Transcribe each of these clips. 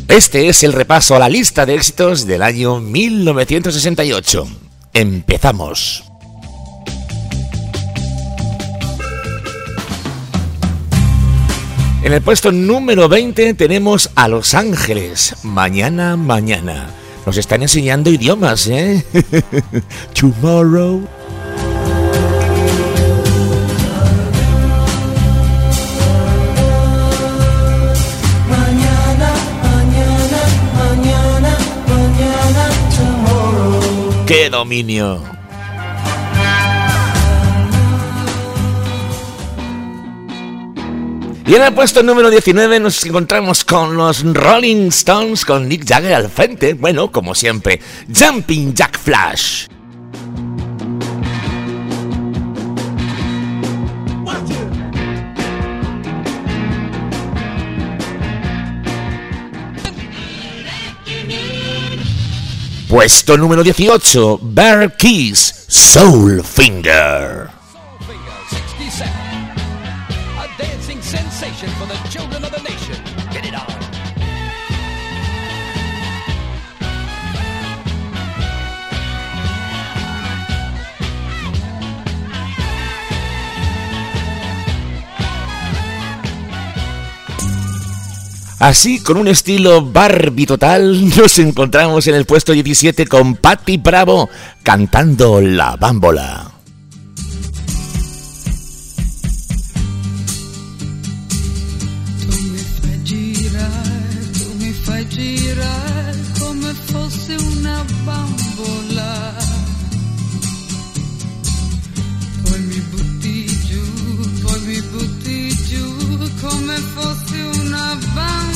Este es el repaso a la lista de éxitos del año 1968. Empezamos. En el puesto número 20 tenemos a Los Ángeles, Mañana, Mañana. Nos están enseñando idiomas, ¿eh? Tomorrow. ¡Qué dominio! Y en el puesto número 19 nos encontramos con los Rolling Stones con Mick Jagger al frente. Bueno, como siempre, Jumping Jack Flash. Puesto número 18, Bear Keys, Soul Finger. Así, con un estilo Barbie total, nos encontramos en el puesto 17 con Patti Bravo cantando La Bambola. Tu mi fai girare come fosse una bambola. Poi mi butti giù come fosse una bambola.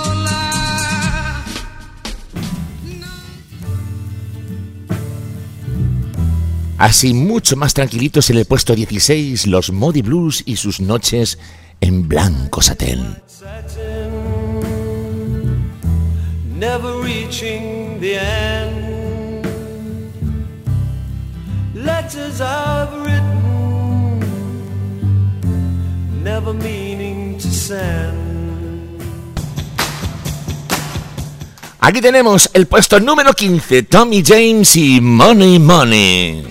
Así, mucho más tranquilitos en el puesto 16, los Moody Blues y sus noches en blanco satén. Never reaching the end. Letters I've written, never meaning to send. Aquí tenemos el puesto número 15, Tommy James y Money Money.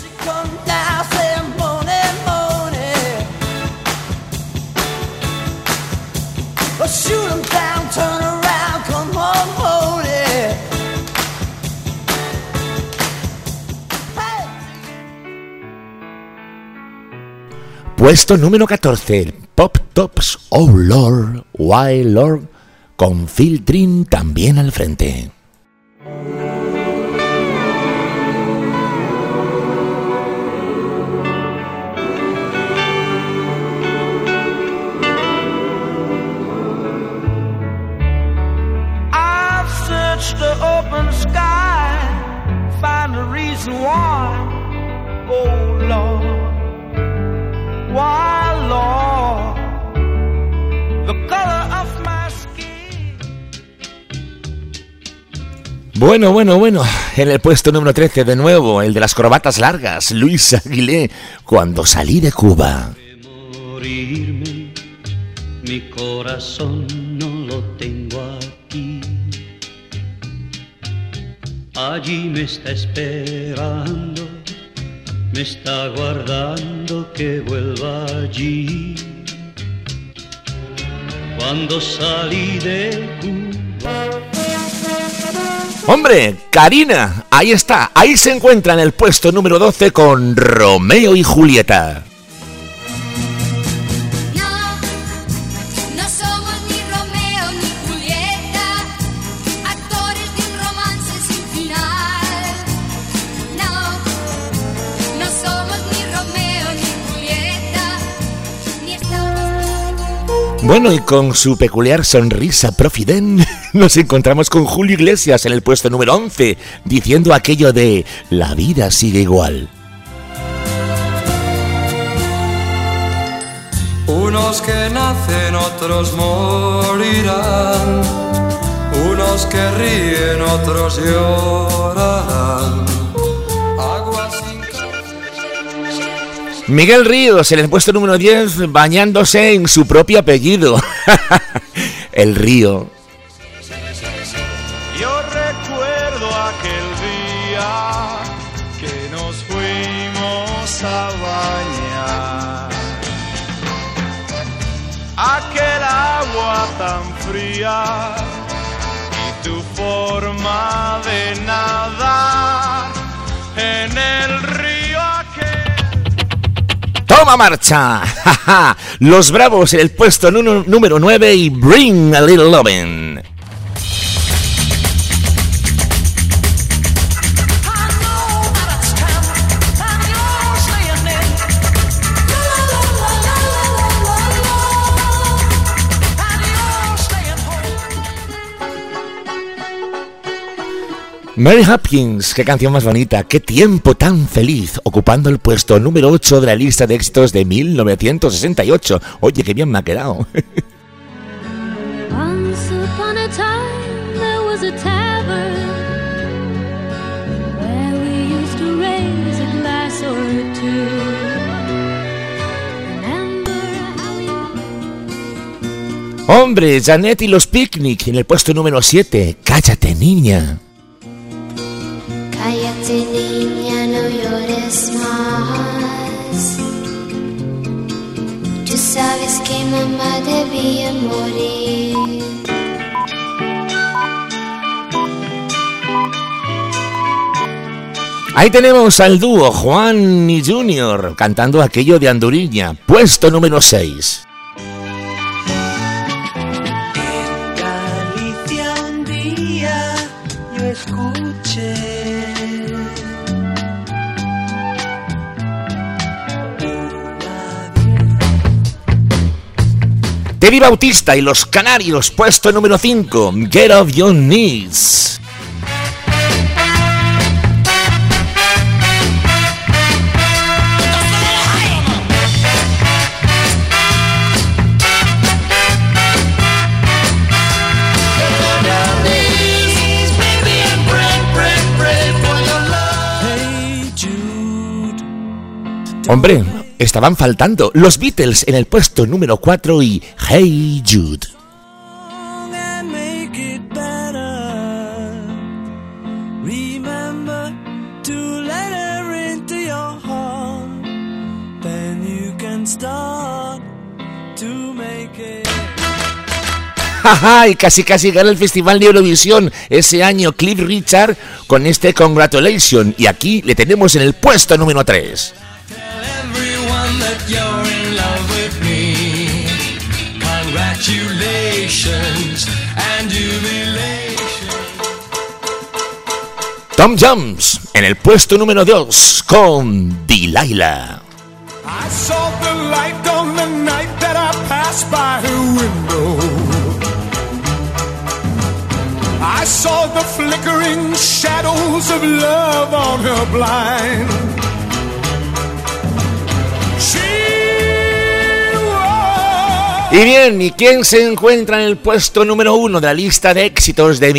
Puesto número 14, Pop Tops, Oh Lord, Why Lord, con Phil Trin también al frente. I've searched the open sky, find a reason why, oh Lord. Why, Lord, the color of my skin. Bueno, en el puesto número 13 de nuevo, el de las corbatas largas, Luis Aguilé, Cuando salí de Cuba. De morirme, mi corazón no lo tengo aquí. Allí me está esperando, me está guardando que vuelva allí. Cuando salí de Cuba. ¡Hombre! Karina, ahí está, ahí se encuentra en el puesto número 12 con Romeo y Julieta. Bueno, y con su peculiar sonrisa profiden, nos encontramos con Julio Iglesias en el puesto número 11, diciendo aquello de la vida sigue igual. Unos que nacen, otros morirán, unos que ríen, otros llorarán. Miguel Ríos en el puesto número 10, bañándose en su propio apellido. El río. a bañar. Aquel agua tan fría y tu forma de nadar en el río aquel. ¡Toma marcha! Los Bravos en el puesto número 9 y Bring a Little Lovin'. Mary Hopkins, qué canción más bonita, qué tiempo tan feliz, ocupando el puesto número 8 de la lista de éxitos de 1968. Oye, qué bien me ha quedado. Once upon a time there was a tavern where we used to raise a glass or two. Hombre, Janet y los Picnic en el puesto número 7. Cállate, niña. Cállate, niña, no llores más. Tú sabes que mamá debía morir. Ahí tenemos al dúo Juan y Junior cantando aquello de Anduriña, puesto número 6. En Galicia un día yo escuché Teddy Bautista y los Canarios, puesto número 5, Get Off Your Knees. Hombre, estaban faltando los Beatles en el puesto número 4 y Hey Jude. Jaja, y casi gana el Festival de Eurovisión ese año Cliff Richard con este Congratulations, y aquí le tenemos en el puesto número 3. You're in love with me. Congratulations and jubilation. Tom Jones en el puesto número 2 con Delilah. I saw the light on the night that I passed by her window. I saw the flickering shadows of love on her blind. Y bien, ¿y quién se encuentra en el puesto número 1 de la lista de éxitos de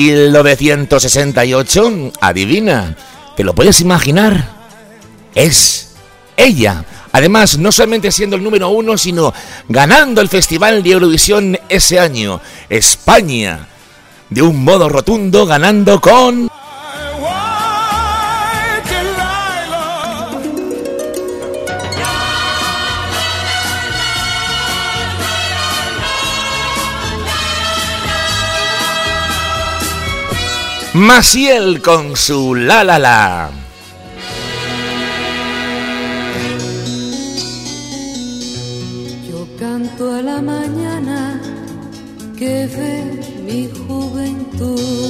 1968? Adivina, ¿te lo puedes imaginar? Es ella. Además, no solamente siendo el número 1, sino ganando el Festival de Eurovisión ese año. España, de un modo rotundo, ganando con... Maciel con su La La La. Yo canto a la mañana que ve mi juventud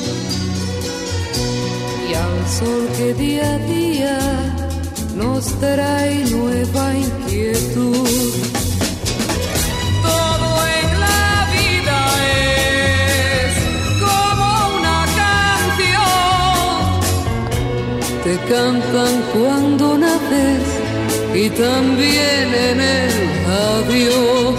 y al sol que día a día nos trae nueva inquietud. Te cantan cuando naces y también en el adiós.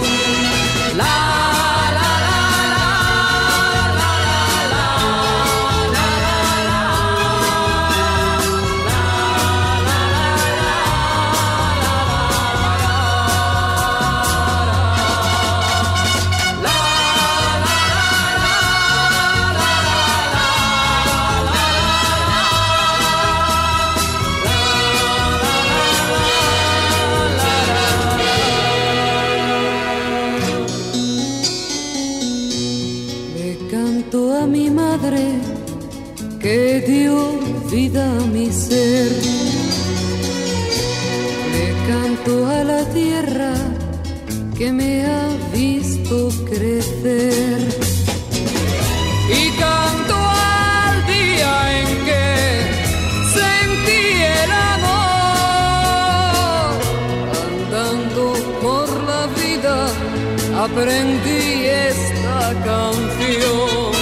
tierra que me ha visto crecer. Y canto al día en que sentí el amor. Andando por la vida aprendí esta canción.